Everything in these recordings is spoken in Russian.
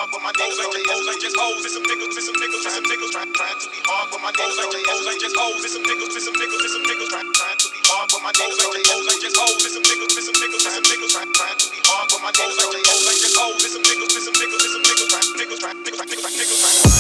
hard, but my niggas ain't just hoes. It's some niggas, it's some niggas, it's some niggas trying to be hard, but my niggas ain't just hoes. It's some niggas, it's some niggas, it's some niggas trying to be hard, but my niggas ain't just hoes. It's some niggas, it's some niggas, it's some niggas trying to be hard, but my niggas ain't just hoes. It's some niggas, it's some niggas, it's some niggas trying to be hard, but my niggas ain't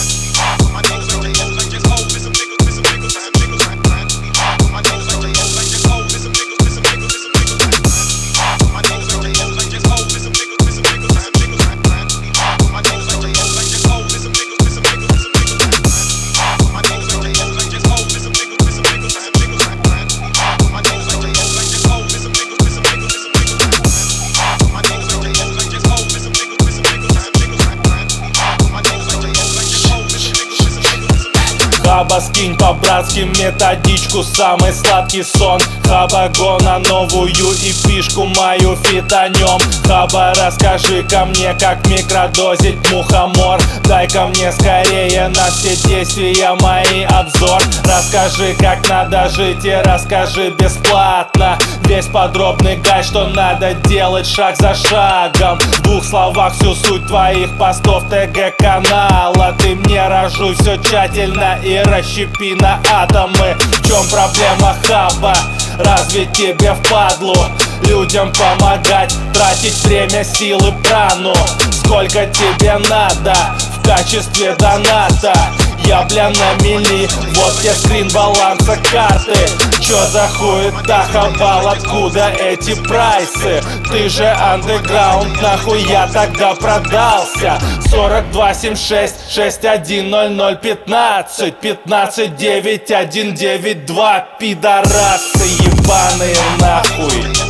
just hoes. It's some niggas, it's some niggas, it's some niggas trying to be hard, but my niggas ain't just hoes. It's some niggas, it's some niggas, it's some niggas trying to be hard, but my niggas ain't just hoes. It's some niggas, it's some niggas, it's some niggas trying to be hard, but my niggas ain't just hoes. It's some niggas, it's some niggas, it's some niggas trying to be hard, but my niggas ain't just hoes. It's some niggas, it's some niggas, it's some niggas trying to be hard, but my niggas ain't just hoes. It's some niggas, it's some niggas, it's some niggas trying to be hard, but my niggas ain't just hoes. It's some niggas, it's some niggas, it's some niggas trying to be hard, but my niggas ain't just hoes. It's some niggas, it's some niggas, it's some niggas. Хаба, скинь по-братски методичку, самый сладкий сон. Хаба, го на новую эпишку, мою фитонем. Хаба, расскажи ко мне, как микродозить мухомор. Дай-ка мне скорее на все действия мои обзор. Расскажи, как надо жить, и расскажи бесплатно весь подробный гайд, что надо делать шаг за шагом. В двух словах всю суть твоих постов ТГ-канала. Ты мне разжуй все тщательно и расщепи на атомы. В чем проблема, Хаба? Разве тебе впадлу людям помогать, тратить время, силы, прану? Сколько тебе надо в качестве доната? Я, бля, на мели, вот тебе скрин баланса карты. Чё за хуета, Хабал, откуда эти прайсы? Ты же андеграунд, нахуй я тогда продался? 42 76 61 00 15 15 9 1 9 2 пидорасы ебаные нахуй.